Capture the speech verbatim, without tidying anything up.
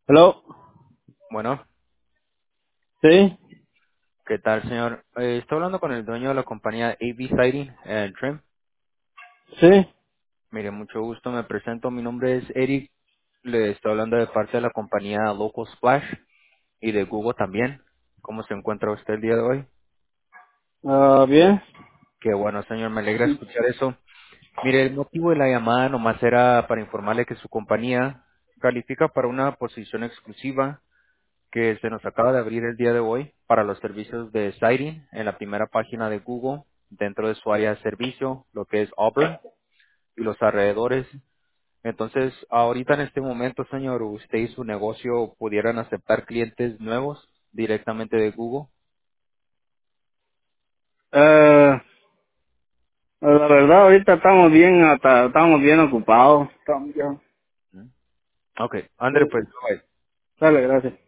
Hello. Bueno, Sí, ¿qué tal, señor? Eh, estoy hablando con el dueño de la compañía A V Siding and Trim. sí. Mire, mucho gusto, me presento. Mi nombre es Eric. Le estoy hablando de parte de la compañía Local Splash y de Google también. ¿Cómo se encuentra usted el día de hoy? Ah, bien. Qué bueno, señor, me alegra escuchar eso. Mire, el motivo de la llamada nomás era para informarle que su compañía califica para una posición exclusiva que se nos acaba de abrir el día de hoy para los servicios de Siting en la primera página de Google dentro de su área de servicio, lo que es Auburn y los alrededores. Entonces, ahorita en este momento, señor, usted y su negocio pudieran aceptar clientes nuevos directamente de Google. Eh, la verdad, ahorita estamos bien, hasta, estamos bien ocupados. Estamos ya. ¿Mm? Ok, André, Sí. pues, bye. Dale, gracias.